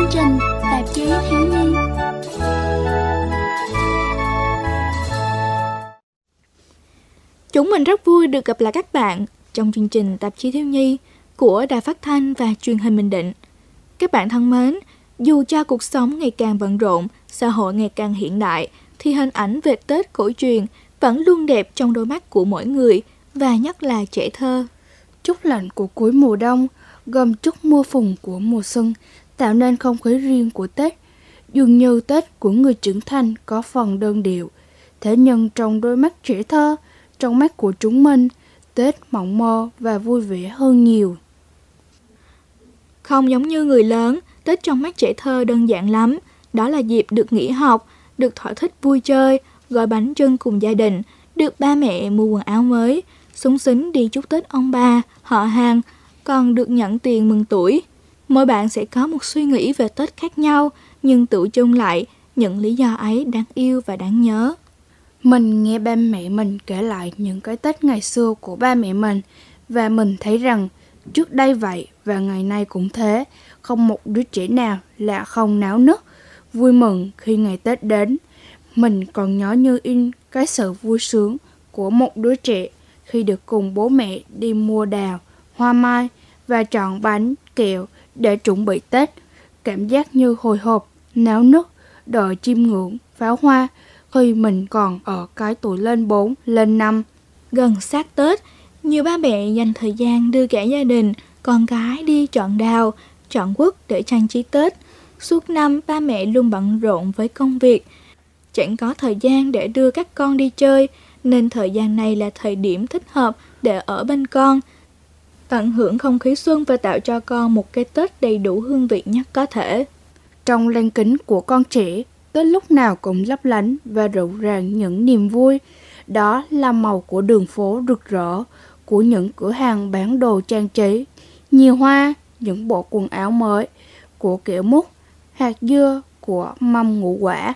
chương trình Tạp chí Thiếu nhi. Chúng mình rất vui được gặp lại các bạn trong chương trình Tạp chí Thiếu nhi của Đài Phát thanh và Truyền hình Bình Định. Các bạn thân mến, dù cho cuộc sống ngày càng bận rộn, xã hội ngày càng hiện đại, thì hình ảnh về Tết cổ truyền vẫn luôn đẹp trong đôi mắt của mỗi người, và nhất là trẻ thơ. Chút lạnh của cuối mùa đông gồm chút mưa phùn của mùa xuân tạo nên không khí riêng của Tết. Dường như Tết của người trưởng thành có phần đơn điệu, thế nhưng trong đôi mắt trẻ thơ, trong mắt của chúng mình, Tết mộng mơ và vui vẻ hơn nhiều. Không giống như người lớn, Tết trong mắt trẻ thơ đơn giản lắm. Đó là dịp được nghỉ học, được thỏa thích vui chơi, gói bánh chưng cùng gia đình, được ba mẹ mua quần áo mới, súng xính đi chúc Tết ông bà, họ hàng, còn được nhận tiền mừng tuổi. Mỗi bạn sẽ có một suy nghĩ về Tết khác nhau, nhưng tự chung lại, những lý do ấy đáng yêu và đáng nhớ. Mình nghe ba mẹ mình kể lại những cái Tết ngày xưa của ba mẹ mình, và mình thấy rằng trước đây vậy và ngày nay cũng thế, không một đứa trẻ nào là không náo nức, vui mừng khi ngày Tết đến. Mình còn nhớ như in cái sự vui sướng của một đứa trẻ khi được cùng bố mẹ đi mua đào, hoa mai và chọn bánh, kẹo để chuẩn bị Tết. Cảm giác như hồi hộp, náo nức, đợi chiêm ngưỡng pháo hoa khi mình còn ở cái tuổi lên 4, lên 5. Gần sát Tết, nhiều ba mẹ dành thời gian đưa cả gia đình, con cái đi chọn đào, chọn quất để trang trí Tết. Suốt năm, ba mẹ luôn bận rộn với công việc, chẳng có thời gian để đưa các con đi chơi, nên thời gian này là thời điểm thích hợp để ở bên con, tận hưởng không khí xuân và tạo cho con một cái Tết đầy đủ hương vị nhất có thể. Trong lăng kính của con trẻ, Tết lúc nào cũng lấp lánh và rộn ràng những niềm vui. Đó là màu của đường phố rực rỡ, của những cửa hàng bán đồ trang trí, nhiều hoa, những bộ quần áo mới, của kẹo mút, hạt dưa, của mâm ngũ quả.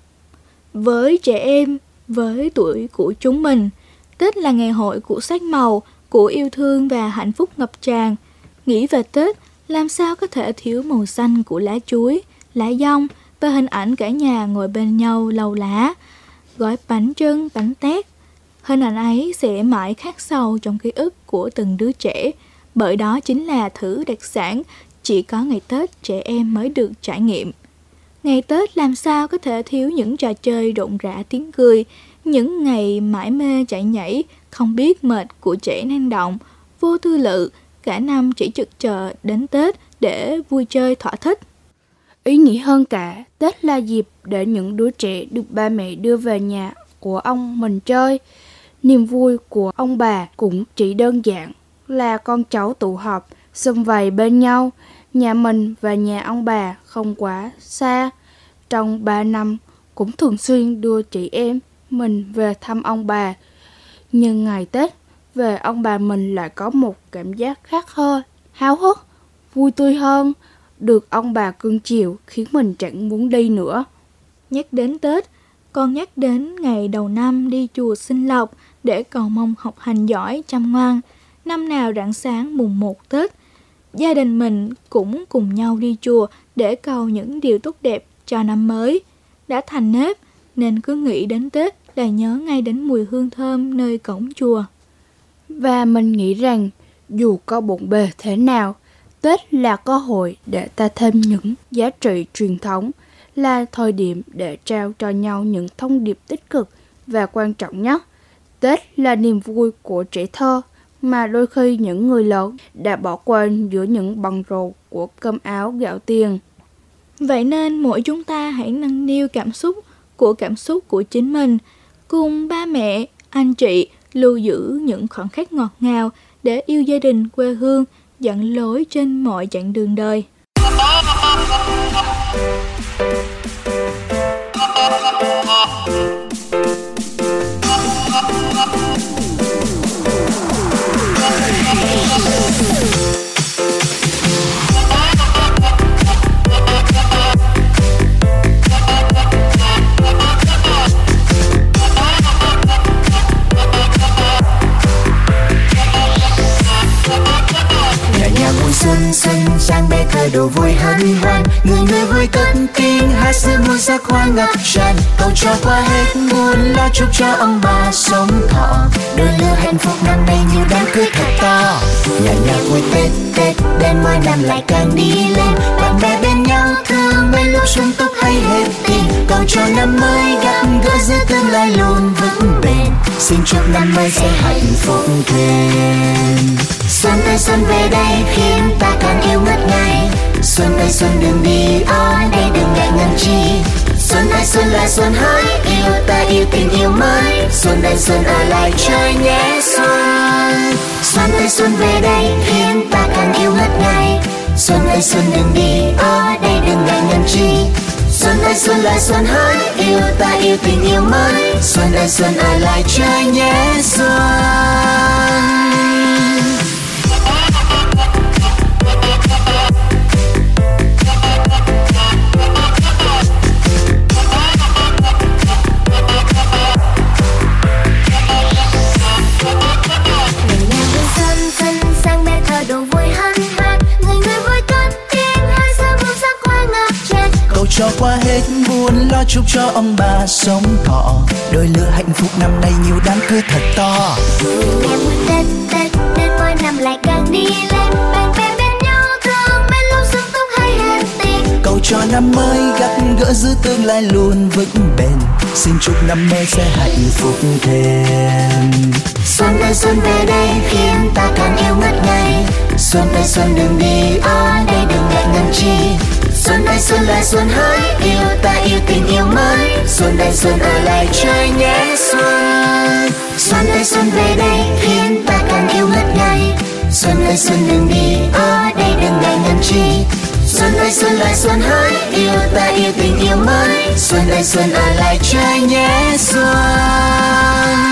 Với trẻ em, với tuổi của chúng mình, Tết là ngày hội của sắc màu, của yêu thương và hạnh phúc ngập tràn. Nghĩ về Tết, làm sao có thể thiếu màu xanh của lá chuối, lá dong và hình ảnh cả nhà ngồi bên nhau lau lá, gói bánh chưng, bánh tét. Hình ảnh ấy sẽ mãi khắc sâu trong ký ức của từng đứa trẻ, bởi đó chính là thứ đặc sản chỉ có ngày Tết trẻ em mới được trải nghiệm. Ngày Tết làm sao có thể thiếu những trò chơi rộn rã tiếng cười, những ngày mải mê chạy nhảy, không biết mệt của trẻ năng động, vô tư lự, cả năm chỉ trực chờ đến Tết để vui chơi thỏa thích. Ý nghĩa hơn cả, Tết là dịp để những đứa trẻ được ba mẹ đưa về nhà của ông mình chơi. Niềm vui của ông bà cũng chỉ đơn giản là con cháu tụ họp, sum vầy bên nhau. Nhà mình và nhà ông bà không quá xa. Trong 3 năm cũng thường xuyên đưa chị em mình về thăm ông bà. Nhưng ngày Tết, về ông bà mình lại có một cảm giác khác hơn, háo hức, vui tươi hơn. Được ông bà cưng chiều khiến mình chẳng muốn đi nữa. Nhắc đến Tết, con nhắc đến ngày đầu năm đi chùa xin lộc để cầu mong học hành giỏi chăm ngoan. Năm nào rạng sáng mùng 1 Tết, gia đình mình cũng cùng nhau đi chùa để cầu những điều tốt đẹp cho năm mới. Đã thành nếp nên cứ nghĩ đến Tết là nhớ ngay đến mùi hương thơm nơi cổng chùa. Và mình nghĩ rằng dù có bộn bề thế nào, Tết là cơ hội để ta thêm những giá trị truyền thống, là thời điểm để trao cho nhau những thông điệp tích cực và quan trọng nhất. Tết là niềm vui của trẻ thơ mà đôi khi những người lớn đã bỏ quên giữa những bận rộn của cơm áo gạo tiền. Vậy nên mỗi chúng ta hãy nâng niu cảm xúc của chính mình, cùng ba mẹ, anh chị lưu giữ những khoảnh khắc ngọt ngào để yêu gia đình quê hương, dẫn lối trên mọi chặng đường đời. xuân xanh sang bên thời theo đồ vui hân hoan, người người vui cất tiếng hát giữa muôn sắc hoa ngập tràn, cầu cho qua hết buồn lo, chúc cho ông bà sống thọ, đôi lứa hạnh phúc năm nay nhiều đám cưới thật to. Nhà nhà vui Tết Tết đến mỗi năm lại càng đi lên, bạn bè bên nhau thương bên lúc sung túc hay hết tiền, cầu cho năm mới gặp gỡ giữa tương lai luôn vững bền, xin chúc năm mới sẽ hạnh phúc thêm. Xuân tới xuân về đây khiến ta càng yêu ngất ngây, xuân tới xuân đừng đi ở đây đừng ngại ngần chi, xuân tới xuân là xuân hỡi yêu ta yêu tình yêu mới, xuân đây xuân ở lại chơi nhé xuân. Xuân tới xuân về đây khiến ta càng yêu ngất ngây, xuân tới xuân đừng đi ở đây đừng ngại ngần chi, xuân tới xuân là xuân hỡi yêu ta yêu tình yêu mới, xuân đây xuân ở lại chơi nhé xuân. Cho qua hết buồn lo, chúc cho ông bà sống thọ, đôi lứa hạnh phúc năm nay nhiều đám cưới thật to. Nhà vui Tết Tết đến mỗi năm lại càng đi lên, bạn bè bên nhau thương bên lúc sung túc hay hết tiền, cầu cho năm mới gặp gỡ giữ tương lai luôn vững bền, xin chúc năm mới sẽ hạnh phúc thêm. Xuân tới xuân về đây khiến ta càng yêu ngất ngây, xuân tới xuân đừng đi ở đây đừng ngại ngần chi, xuân đây xuân là xuân hỡi yêu ta yêu tình yêu mới, xuân đây xuân ở lại chơi nhé xuân. Xuân tới xuân về đây khiến ta càng yêu ngất ngây, xuân đây xuân đừng đi ở đây đừng ngại ngần chi, xuân đây xuân là xuân hỡi yêu ta yêu tình yêu mới, xuân đây xuân ở lại chơi nhé xuân.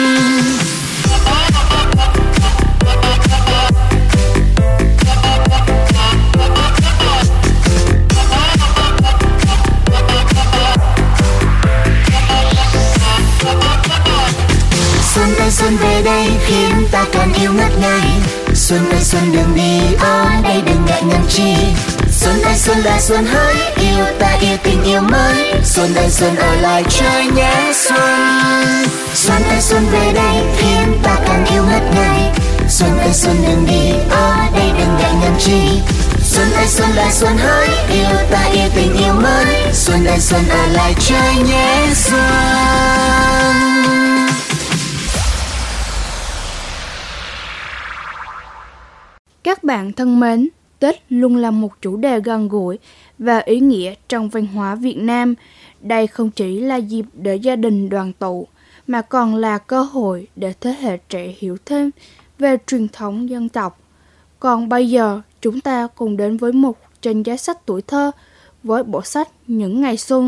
Xuân tới xuân về đây khiến ta càng yêu ngất ngây, xuân tới xuân đừng đi ở đây đừng ngại ngần chi, xuân đây xuân là xuân hỡi yêu ta yêu tình yêu mới, xuân đây xuân ở lại chơi nhé xuân. Xuân tới xuân về đây khiến ta càng yêu ngất ngây, xuân tới xuân đừng đi ở đây đừng ngại ngần chi, xuân đây xuân là xuân hỡi yêu ta yêu tình yêu mới, xuân đây xuân ở lại chơi nhé xuân. Các bạn thân mến, Tết luôn là một chủ đề gần gũi và ý nghĩa trong văn hóa Việt Nam. Đây không chỉ là dịp để gia đình đoàn tụ, mà còn là cơ hội để thế hệ trẻ hiểu thêm về truyền thống dân tộc. Còn bây giờ, chúng ta cùng đến với một trên giá sách tuổi thơ với bộ sách Những Ngày Xuân.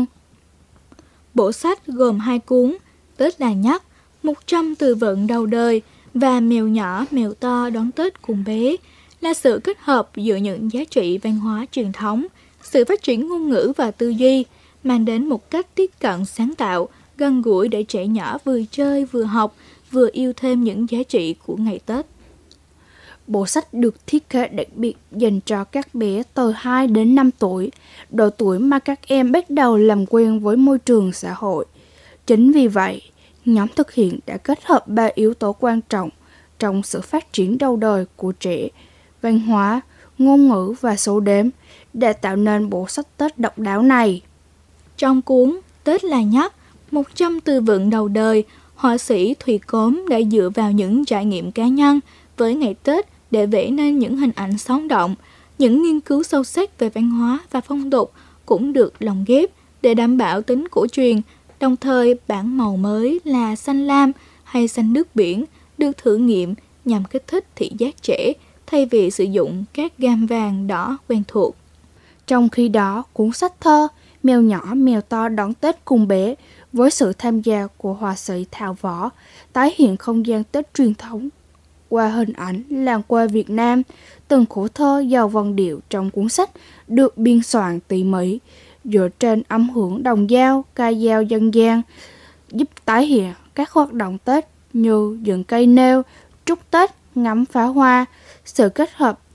Bộ sách gồm 2 cuốn, Tết là Nhắc, 100 từ vựng đầu đời và Mèo nhỏ mèo to đón Tết cùng bé, là sự kết hợp giữa những giá trị văn hóa truyền thống, sự phát triển ngôn ngữ và tư duy, mang đến một cách tiếp cận sáng tạo, gần gũi để trẻ nhỏ vừa chơi vừa học, vừa yêu thêm những giá trị của ngày Tết. Bộ sách được thiết kế đặc biệt dành cho các bé từ 2 đến 5 tuổi, độ tuổi mà các em bắt đầu làm quen với môi trường xã hội. Chính vì vậy, nhóm thực hiện đã kết hợp 3 yếu tố quan trọng trong sự phát triển đầu đời của trẻ: văn hóa, ngôn ngữ và số đếm, để tạo nên bộ sách Tết độc đáo này. Trong cuốn Tết là Nhắc, 100 từ vựng đầu đời, họa sĩ Thùy Cốm đã dựa vào những trải nghiệm cá nhân với ngày Tết để vẽ nên những hình ảnh sống động. Những nghiên cứu sâu sắc về văn hóa và phong tục cũng được lồng ghép để đảm bảo tính cổ truyền, đồng thời bản màu mới là xanh lam hay xanh nước biển được thử nghiệm nhằm kích thích thị giác trẻ thay vì sử dụng các gam vàng đỏ quen thuộc. Trong khi đó, cuốn sách thơ Mèo nhỏ mèo to đón Tết cùng bé, với sự tham gia của họa sĩ Thảo Võ, tái hiện không gian Tết truyền thống qua hình ảnh làng quê Việt Nam. Từng khổ thơ giàu vần điệu trong cuốn sách được biên soạn tỉ mỉ, dựa trên âm hưởng đồng dao, ca dao dân gian, giúp tái hiện các hoạt động Tết như dựng cây nêu, trúc Tết, ngắm pháo hoa. Sự kết hợp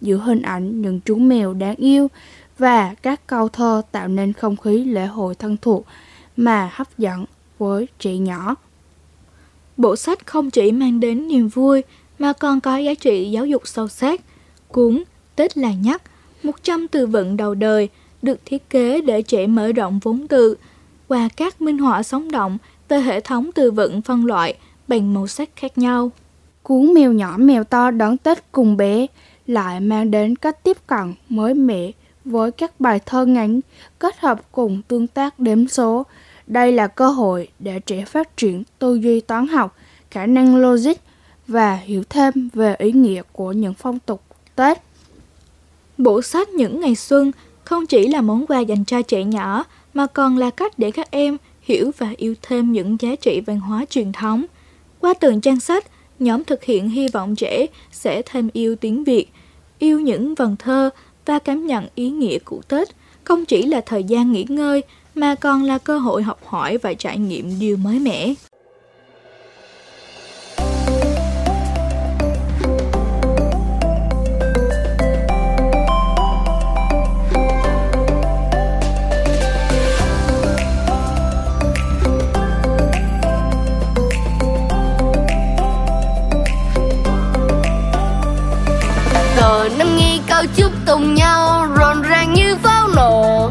giữa hình ảnh những chú mèo đáng yêu và các câu thơ tạo nên không khí lễ hội thân thuộc mà hấp dẫn với trẻ nhỏ. Bộ sách không chỉ mang đến niềm vui mà còn có giá trị giáo dục sâu sắc. Cuốn Tết là nhắc, 100 từ vựng đầu đời được thiết kế để trẻ mở rộng vốn từ qua các minh họa sống động về hệ thống từ vựng phân loại bằng màu sắc khác nhau. Cuốn Mèo nhỏ mèo to đón Tết cùng bé lại mang đến cách tiếp cận mới mẻ với các bài thơ ngắn kết hợp cùng tương tác đếm số. Đây là cơ hội để trẻ phát triển tư duy toán học, khả năng logic và hiểu thêm về ý nghĩa của những phong tục Tết. Bộ sách Những ngày xuân không chỉ là món quà dành cho trẻ nhỏ mà còn là cách để các em hiểu và yêu thêm những giá trị văn hóa truyền thống. Qua từng trang sách, nhóm thực hiện hy vọng trẻ sẽ thêm yêu tiếng Việt, yêu những vần thơ và cảm nhận ý nghĩa của Tết không chỉ là thời gian nghỉ ngơi mà còn là cơ hội học hỏi và trải nghiệm điều mới mẻ. Cờ năm nghi cao chúc tùng nhau rộn ràng như pháo nổ,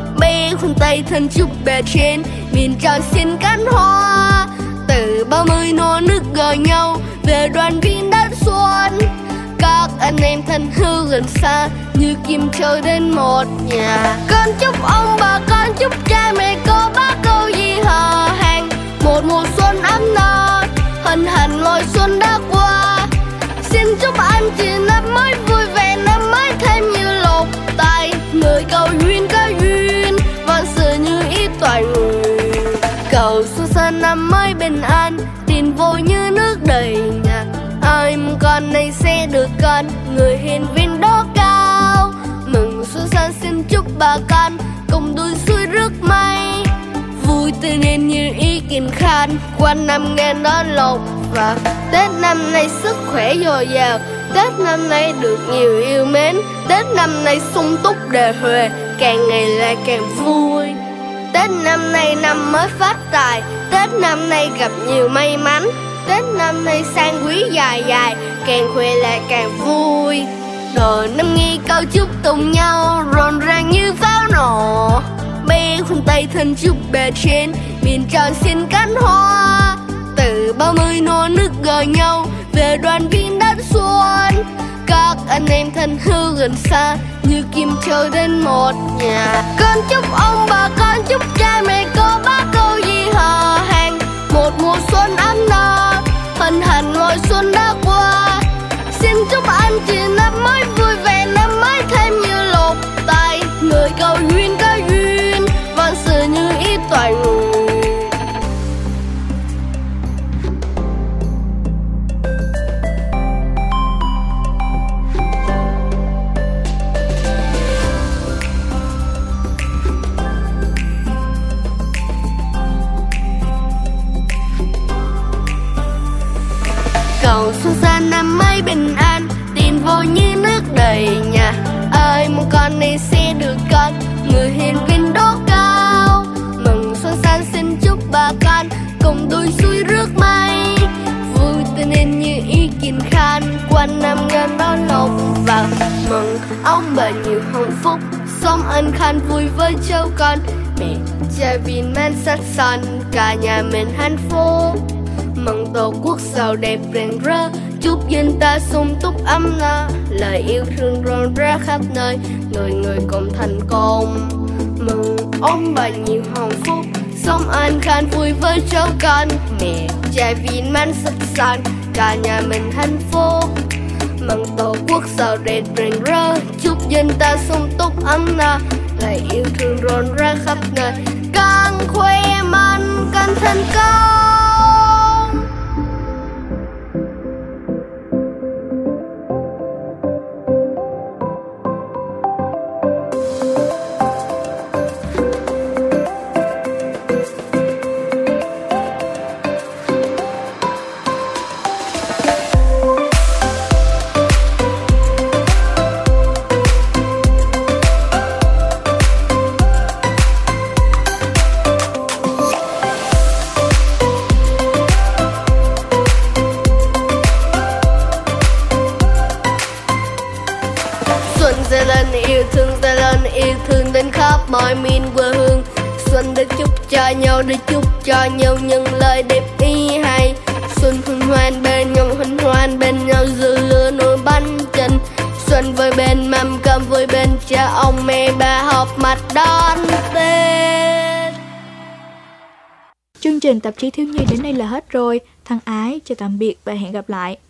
bé khoanh tay thân chúc bề trên miền tròn xin cánh hoa. Từ 30 nô nước gờ nhau về đoàn viên đất xuân, các anh em thân hữu gần xa như kim châu đến một nhà. Con chúc ông bà, con chúc cha mẹ cô bác câu gì hờ hàng, một mùa xuân ấm no hân hạnh lối xuân đã qua. Xin chúc anh chị năm mới vui vẻ, năm mới thêm như lộc tài, người cầu duyên có duyên, vạn sự như ý toại người. Cầu xuân sang năm mới bình an, tiền vô như nước đầy nhà. Ai mong con này sẽ được con, người hiền viên đó cao. Mừng xuân sang xin chúc bà con cùng đuôi xuôi rước may, vui tươi nên như ý kiên khan, quanh năm ngàn đón lộc và Tết năm nay sức khỏe dồi dào, Tết năm nay được nhiều yêu mến, Tết năm nay sung túc đề huề, càng ngày lại càng vui. Tết năm nay năm mới phát tài, Tết năm nay gặp nhiều may mắn, Tết năm nay sang quý dài dài, càng khoe lại càng vui. Rồi năm nghi cao chúc tùng nhau rộn ràng như pháo nổ, bé khoanh tay thân chúc bề trên miền tròn xin cánh hoa. Từ 30 nô nước gờ nhau về đoàn viên đất xuân, các anh em thân hữu gần xa như kim châu đến một nhà. Con chúc ông bà, con chúc cha mẹ cô bác câu gì hờ hàng, một mùa xuân ấm no hân hạnh lối xuân đã qua. Xin chúc anh chị năm mới vui vẻ, năm mới thêm như lộc tài, người cầu duyên có duyên, vạn sự như ý toại người. Cầu xuân sang năm mới bình an, tiền vô như nước đầy nhà. Ai mong con này sẽ được con, người hiền viên đó cao. Mừng xuân sang xin chúc bà con cùng đuôi xuôi rước may, vui tươi nên như ý kiên khan, quanh năm ngàn đón lộc vào. Mừng ông bà nhiều hạnh phúc, sống an khang vui với cháu con, mẹ cha viên mãn sắc son, cả nhà mình hạnh phúc. Mừng tổ quốc giàu đẹp rạng rỡ, chúc dân ta sung túc ấm no, lời yêu thương rộn rã khắp nơi, người người cùng thành công. Mừng ông bà nhiều hạnh phúc, sống an khang vui với cháu con, mẹ cha viên mãn sắc son, cả nhà mình hạnh phúc. Mừng tổ quốc giàu đẹp rạng rỡ, chúc dân ta sung túc ấm no, lời yêu thương rộn rã khắp nơi, càng khoe man càng thành công. khắp mọi miền quê hương. Xuân được chúc cho nhau, được chúc cho nhau những lời đẹp ý hay. Xuân hân hoan bên nhau giữa lửa nồi bánh chưng. Xuân với bên mâm cơm, với bên cha ông mẹ bà họp mặt đón Tết. Chương trình Tạp chí Thiếu nhi đến đây là hết rồi. Thân ái, chào tạm biệt và hẹn gặp lại.